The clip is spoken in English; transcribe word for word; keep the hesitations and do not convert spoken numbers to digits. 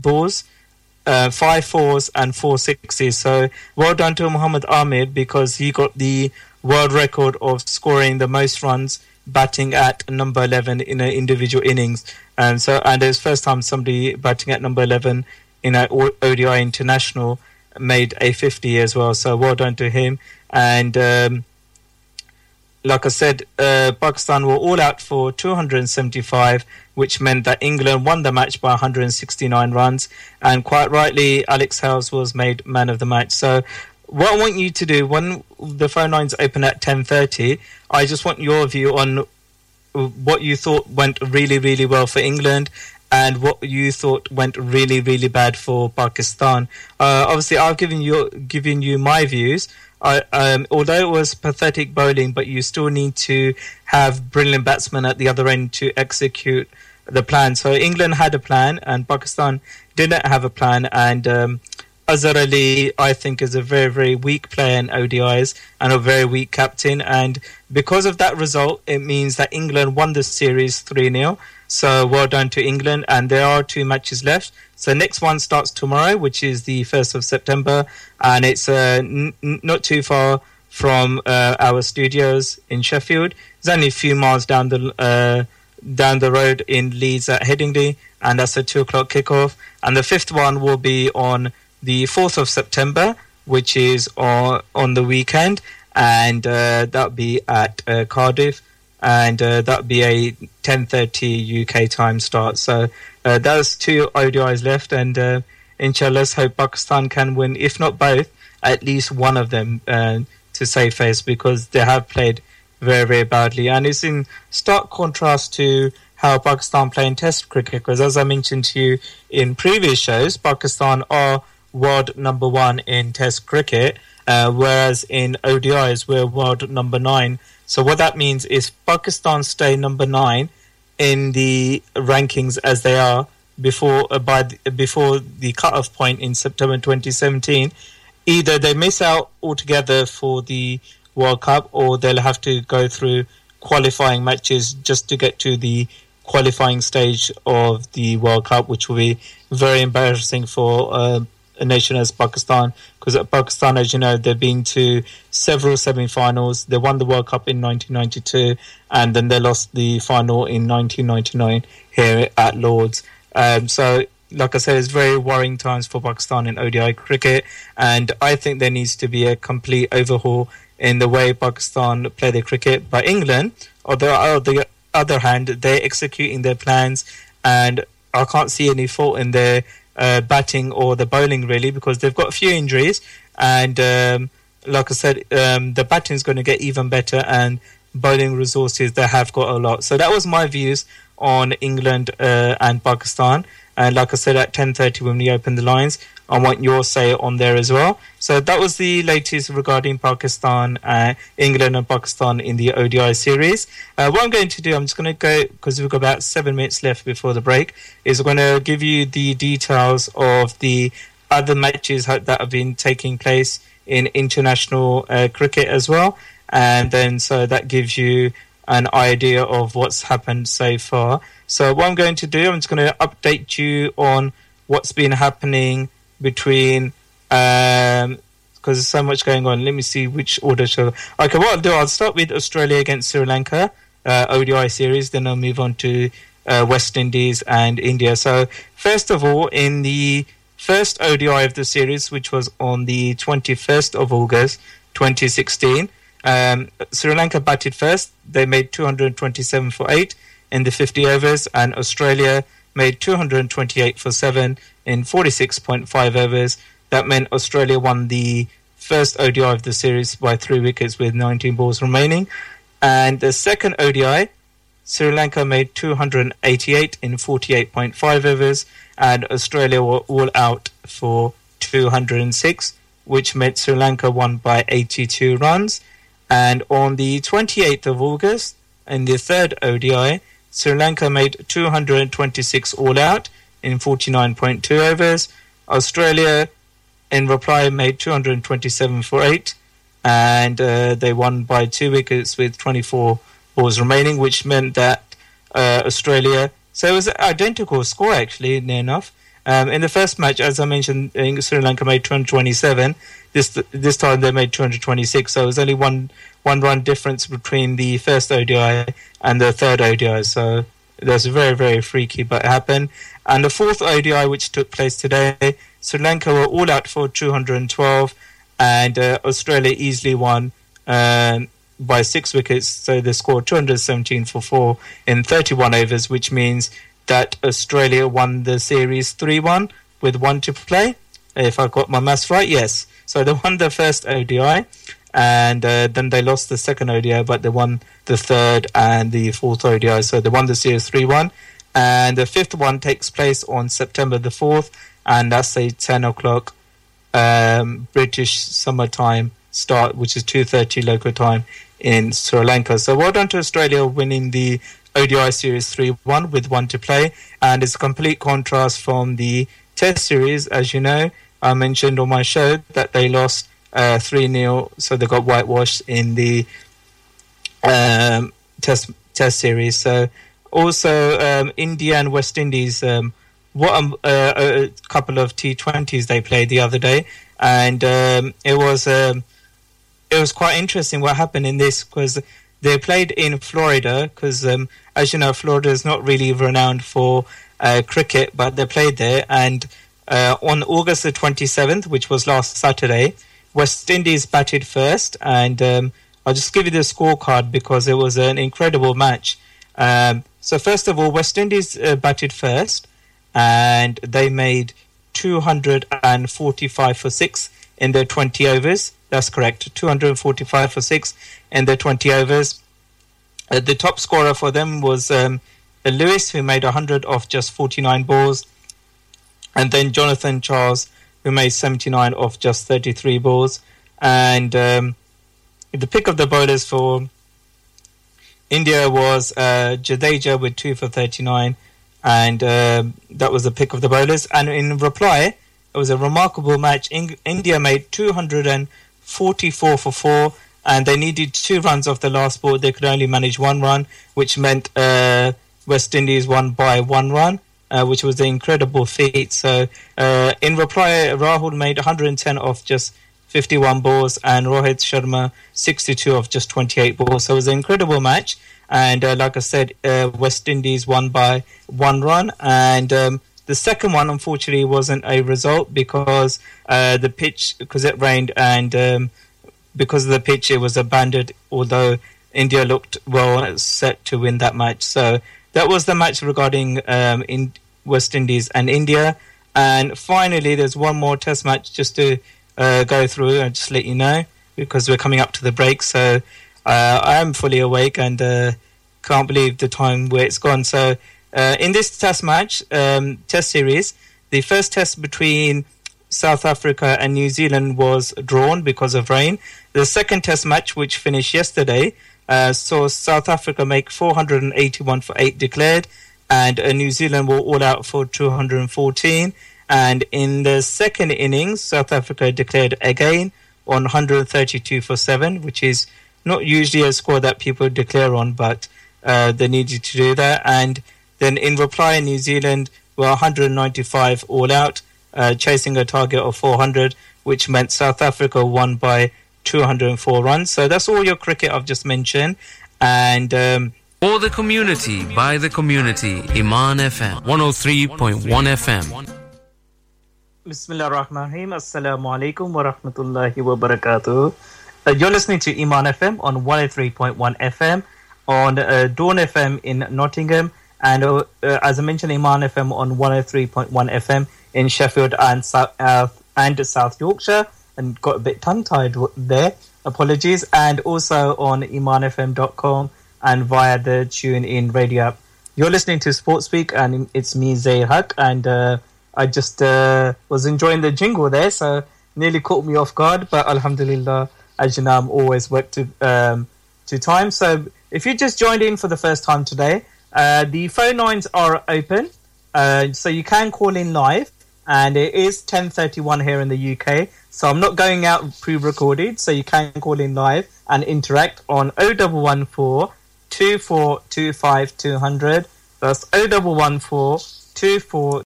balls, uh, five fours and four sixes. So well done to Muhammad Amir because he got the world record of scoring the most runs batting at number eleven in an individual innings. And so, and it's first time somebody batting at number eleven in an O D I international made a fifty as well. So well done to him. And um, like I said, uh, Pakistan were all out for two hundred seventy-five, which meant that England won the match by one hundred sixty-nine runs. And quite rightly, Alex Hales was made man of the match. So what I want you to do, when the phone lines open at ten thirty, I just want your view on what you thought went really, really well for England and what you thought went really, really bad for Pakistan. Uh, obviously, I've given you given you my views. I, um, although it was pathetic bowling, but you still need to have brilliant batsmen at the other end to execute the plan. So England had a plan and Pakistan didn't have a plan. And um, Azhar Ali, I think, is a very, very weak player in O D Is and a very weak captain. And because of that result, it means that England won the series three nil. So well done to England. And there are two matches left. So next one starts tomorrow, which is the first of September. And it's uh, n- not too far from uh, our studios in Sheffield. It's only a few miles down the uh, down the road in Leeds at Headingley. And that's a two o'clock kickoff. And the fifth one will be on the fourth of September, which is on, on the weekend. And uh, that'll be at uh, Cardiff. And uh, that'll be a ten thirty U K time start. So uh, there's two O D Is left. And uh, inshallah, let's hope Pakistan can win, if not both, at least one of them uh, to save face, because they have played very, very badly. And it's in stark contrast to how Pakistan play in Test cricket, because as I mentioned to you in previous shows, Pakistan are world number one in Test cricket, uh, whereas in O D Is we're world number nine. So what that means is Pakistan stay number nine in the rankings as they are before uh, by the, before the cut-off point in September twenty seventeen. Either they miss out altogether for the World Cup, or they'll have to go through qualifying matches just to get to the qualifying stage of the World Cup, which will be very embarrassing for uh, a nation as Pakistan, because at Pakistan, as you know, they've been to several semi-finals. They won the World Cup in nineteen ninety-two, and then they lost the final in nineteen ninety-nine here at Lord's. Um, so, like I said, it's very worrying times for Pakistan in O D I cricket, and I think there needs to be a complete overhaul in the way Pakistan play their cricket. But England, on the other hand, they're executing their plans, and I can't see any fault in their uh, batting or the bowling, really, because they've got a few injuries, and um, like I said, um, the batting is going to get even better, and bowling resources, they have got a lot. So that was my views on England uh, and Pakistan. And like I said, at ten thirty when we open the lines, I want your say on there as well. So that was the latest regarding Pakistan, uh, England and Pakistan in the O D I series. Uh, what I'm going to do, I'm just going to go, because we've got about seven minutes left before the break, is I'm going to give you the details of the other matches that have been taking place in international uh, cricket as well. And then so that gives you an idea of what's happened so far. So what I'm going to do, I'm just going to update you on what's been happening between, um, because there's so much going on. Let me see which order shall. Okay, what I'll do, I'll start with Australia against Sri Lanka, uh, O D I series, then I'll move on to uh, West Indies and India. So first of all, in the first O D I of the series, which was on the twenty-first of August twenty sixteen, um, Sri Lanka batted first. They made two hundred twenty-seven for eight in the fifty overs, and Australia made two hundred twenty-eight for seven in forty-six point five overs. That meant Australia won the first O D I of the series by three wickets with nineteen balls remaining. And the second O D I, Sri Lanka made two hundred eighty-eight in forty-eight point five overs, and Australia were all out for two hundred six, which meant Sri Lanka won by eighty-two runs. And on the twenty-eighth of August, in the third O D I, Sri Lanka made two hundred twenty-six all out in forty-nine point two overs. Australia, in reply, made two hundred twenty-seven for eight, and uh, they won by two wickets with twenty-four balls remaining, which meant that uh, Australia... So it was an identical score, actually, near enough. Um, in the first match, as I mentioned, Sri Lanka made two hundred twenty-seven. This this time they made two hundred twenty-six. So it was only one one run difference between the first O D I and the third O D I. So that's very, very freaky, but it happened. And the fourth O D I, which took place today, Sri Lanka were all out for two hundred twelve, and uh, Australia easily won um, by six wickets. So they scored two hundred seventeen for four in thirty-one overs, which means that Australia won the series three one with one to play. If I got my maths right, yes. So they won the first O D I, and uh, then they lost the second O D I, but they won the third and the fourth O D I. So they won the series three one. And the fifth one takes place on September the fourth, and that's a ten o'clock um, British summertime start, which is two thirty local time in Sri Lanka. So well done to Australia winning the O D I series three one with one to play. And it's a complete contrast from the Test series. As you know, I mentioned on my show that they lost uh, three nil, so they got whitewashed in the um, Test Test series. So also, um, India and West Indies, um, what a, uh, a couple of T twenties they played the other day, and um, it was um, it was quite interesting what happened in this, because they played in Florida, because um, as you know, Florida is not really renowned for uh, cricket, but they played there, and uh, on August the twenty-seventh, which was last Saturday, West Indies batted first, and um, I'll just give you the scorecard because it was an incredible match. Um, so first of all, West Indies uh, batted first, and they made two hundred forty-five for six in their twenty overs. That's correct, two hundred forty-five for six in their twenty overs. Uh, the top scorer for them was um, Lewis, who made one hundred off just forty-nine balls, and then Jonathan Charles, who made seventy-nine off just thirty-three balls. And um, the pick of the bowlers for India was uh, Jadeja with two for thirty-nine, and uh, that was the pick of the bowlers. And in reply, it was a remarkable match. In- India made two hundred forty-four for four, and they needed two runs off the last ball. They could only manage one run, which meant uh, West Indies won by one run, uh, which was an incredible feat. So uh, in reply, Rahul made one hundred ten off just fifty-one balls, and Rohit Sharma sixty-two of just twenty-eight balls. So it was an incredible match, and uh, like I said, uh, West Indies won by one run. And um, the second one, unfortunately, wasn't a result because uh, the pitch, because it rained, and um, because of the pitch, it was abandoned, although India looked well set to win that match. So that was the match regarding um, in West Indies and India. And finally, there's one more test match just to Uh, go through and just let you know, because we're coming up to the break. So uh, I am fully awake and uh, can't believe the time where it's gone. So uh, in this test match, um, test series, the first test between South Africa and New Zealand was drawn because of rain. The second test match, which finished yesterday, uh, saw South Africa make four hundred eighty-one for eight declared, and uh, New Zealand were all out for two hundred fourteen. And in the second innings, South Africa declared again on one hundred thirty-two for seven, which is not usually a score that people declare on, but uh, they needed to do that. And then in reply, New Zealand were one hundred ninety-five all out, uh, chasing a target of four hundred, which meant South Africa won by two hundred four runs. So that's all your cricket I've just mentioned. And um, for the community, by the community, Iman F M, one oh three point one F M. Bismillah ar-Rahman ar-Rahim. Assalamu alaikum wa rahmatullahi wa barakatuh. Uh, you're listening to Iman F M on one oh three point one F M, on uh, Dawn F M in Nottingham, and uh, uh, as I mentioned, Iman F M on one oh three point one F M in Sheffield and South, uh, and South Yorkshire, and got a bit tongue-tied there. Apologies. And also on iman f m dot com and via the TuneIn radio app. You're listening to Sports Speak, and it's me, Zair Haq, and uh, I just uh, was enjoying the jingle there, so nearly caught me off guard. But alhamdulillah, as you know, I'm always work to um, to time. So if you just joined in for the first time today, uh, the phone lines are open, uh, so you can call in live. And it is ten thirty-one here in the U K, so I'm not going out pre-recorded. So you can call in live and interact on oh one one four, two four two five two hundred. That's oh one one four, two four